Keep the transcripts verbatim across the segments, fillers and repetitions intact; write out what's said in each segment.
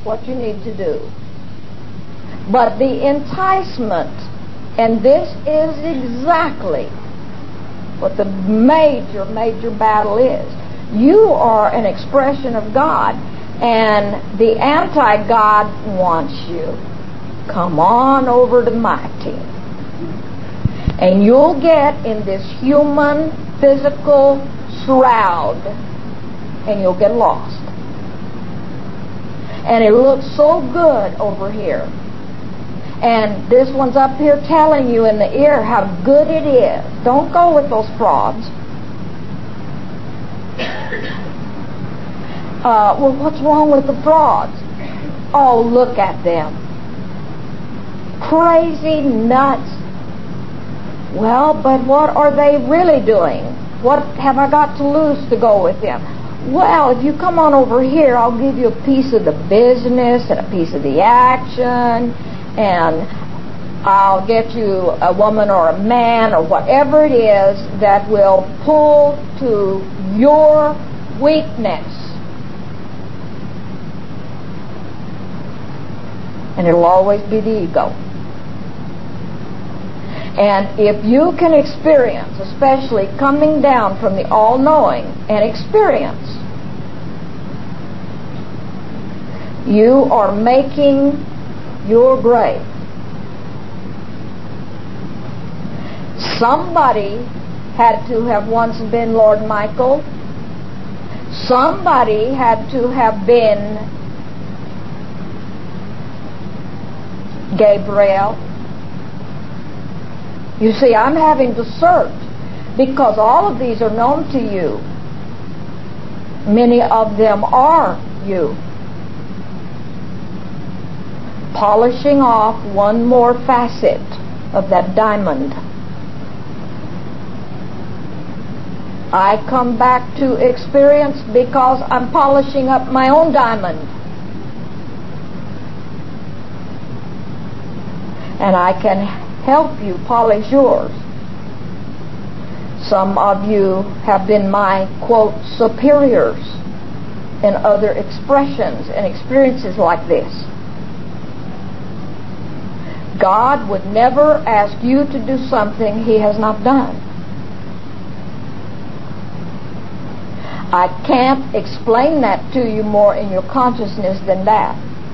what you need to do. But the enticement, and this is exactly what the major, major battle is. You are an expression of God, and the anti-God wants you. Come on over to my team. And you'll get in this human, physical shroud, and you'll get lost. And it looks so good over here. And this one's up here telling you in the ear how good it is. Don't go with those frauds. Uh, well, what's wrong with the frauds? Oh, look at them. Crazy nuts. Well, but what are they really doing? What have I got to lose to go with them? Well, if you come on over here, I'll give you a piece of the business and a piece of the action, and I'll get you a woman or a man or whatever it is that will pull to your weakness. And it'll always be the ego. And if you can experience, especially coming down from the all-knowing, and experience, you are making your grave. Somebody had to have once been Lord Michael. Somebody had to have been Gabriel. You see, I'm having to search because all of these are known to you. Many of them are you. Polishing off one more facet of that diamond. I come back to experience because I'm polishing up my own diamond. And I can help you polish yours. Some of you have been my, quote, superiors in other expressions and experiences like this. God would never ask you to do something He has not done. I can't explain that to you more in your consciousness than that.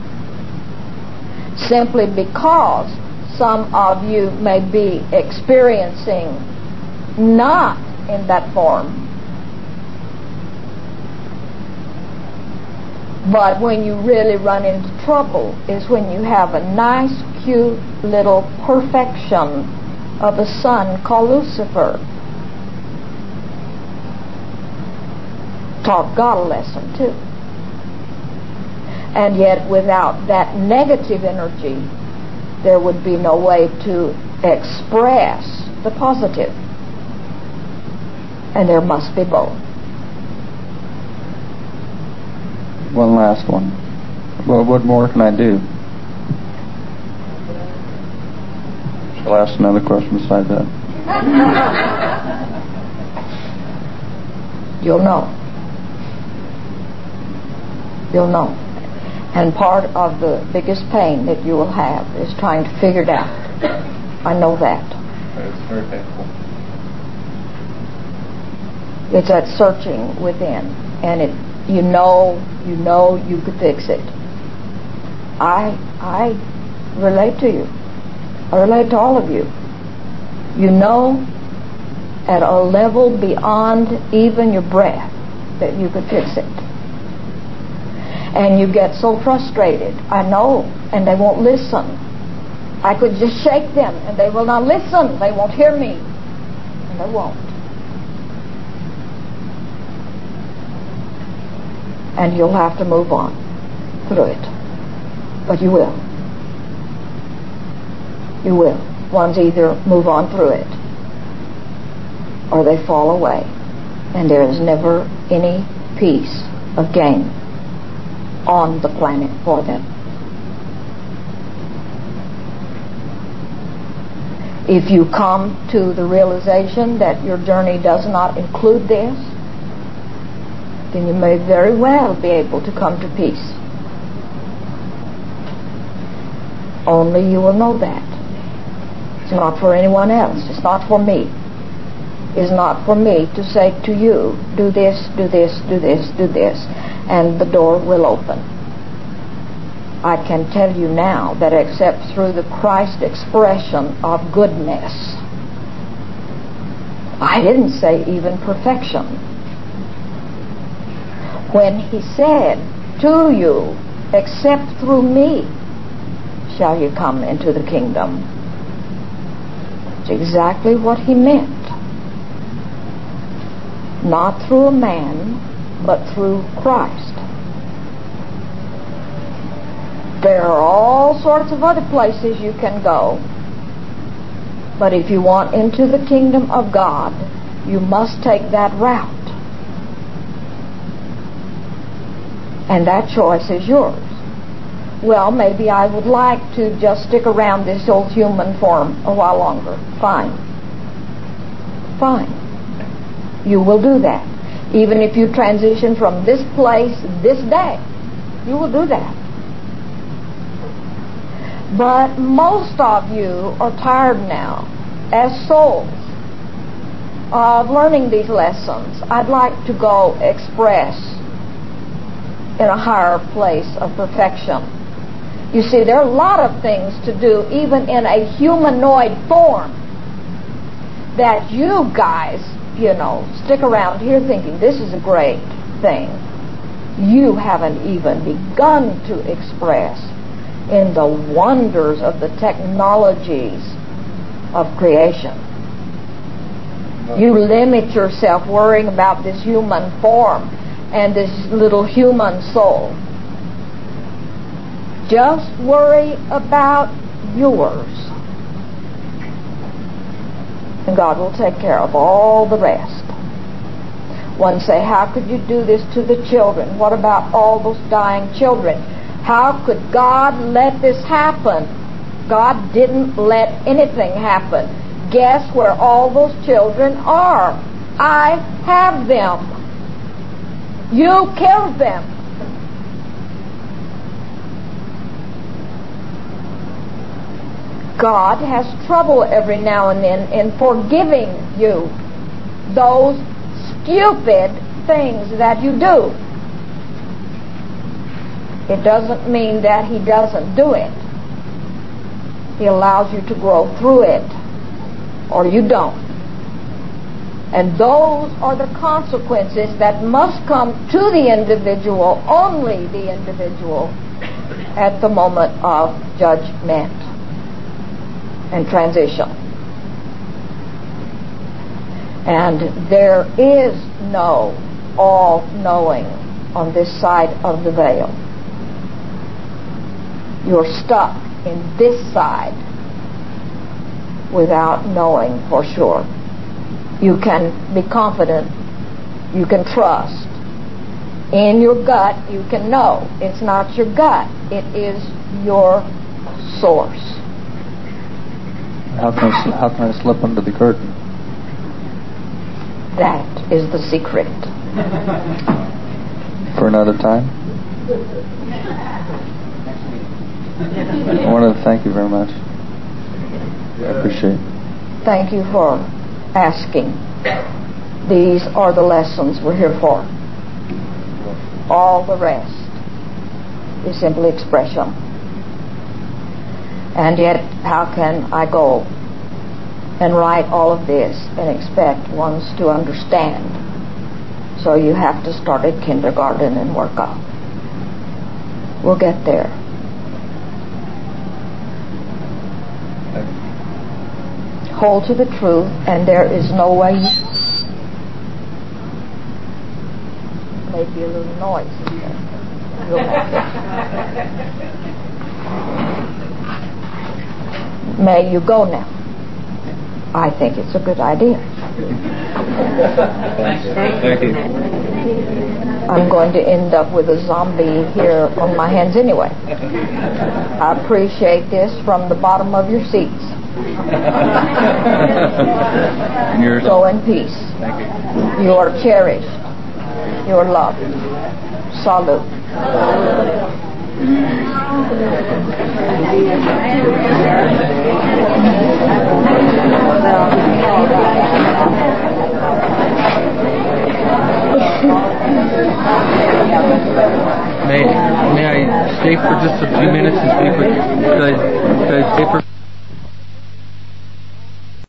Simply because some of you may be experiencing not in that form. But when you really run into trouble is when you have a nice, cute little perfection of a son called Lucifer. Taught God a lesson too. And yet without that negative energy, there would be no way to express the positive. And there must be both. One last one. Well, what more can I do? Shall I ask another question besides that? You'll know. You'll know. And part of the biggest pain that you will have is trying to figure it out. I know that. It's very painful. It's that searching within, and it, you know, you know, you could fix it. I, I relate to you. I relate to all of you. You know, at a level beyond even your breath, that you could fix it. And you get so frustrated. I know, and they won't listen. I could just shake them, and they will not listen. They won't hear me, and they won't. And you'll have to move on through it. But you will. You will. Ones either move on through it, or they fall away. And there is never any piece of gain on the planet for them. If you come to the realization that your journey does not include this, then you may very well be able to come to peace. Only you will know that. It's not for anyone else. It's not for me. It's not for me to say to you, do this, do this, do this, do this, and the door will open. I can tell you now that except through the Christ expression of goodness, I didn't say even perfection. When he said to you, except through me shall you come into the kingdom, it's exactly what he meant. Not through a man, but through Christ. There are all sorts of other places you can go, but if you want into the kingdom of God, you must take that route. And that choice is yours. Well, maybe I would like to just stick around this old human form a while longer. Fine. Fine. You will do that. Even if you transition from this place this day, you will do that. But most of you are tired now, as souls, of learning these lessons. I'd like to go express in a higher place of perfection. You see, there are a lot of things to do, even in a humanoid form, that you guys, you know, stick around here thinking this is a great thing. You haven't even begun to express in the wonders of the technologies of creation. You limit yourself worrying about this human form and this little human soul. Just worry about yours, and God will take care of all the rest. One say, how could you do this to the children? What about all those dying children? How could God let this happen? God didn't let anything happen. Guess where all those children are? I have them. You killed them. God has trouble every now and then in forgiving you those stupid things that you do. It doesn't mean that he doesn't do it. He allows you to grow through it, or you don't. And those are the consequences that must come to the individual, only the individual, at the moment of judgment and transition. And there is no all-knowing on this side of the veil. You're stuck in this side without knowing for sure. You can be confident, you can trust. In your gut, you can know. It's not your gut, it is your source. How can I, how can I slip under the curtain? That is the secret. For another time? I want to thank you very much. I appreciate it. Thank you for asking. These are the lessons we're here for. All the rest is simply expression. And yet, how can I go and write all of this and expect ones to understand? So you have to start at kindergarten and work up. We'll get there. Hold to the truth, and there is no way you... Maybe a little noise in there. You'll make it. May you go now. I think it's a good idea. Thank you. I'm going to end up with a zombie here on my hands anyway. I appreciate this from the bottom of your seats. Go in peace. Thank you. You are cherished. You are loved. Salute. May, may I stay for just a few minutes and speak with, could I, could I stay for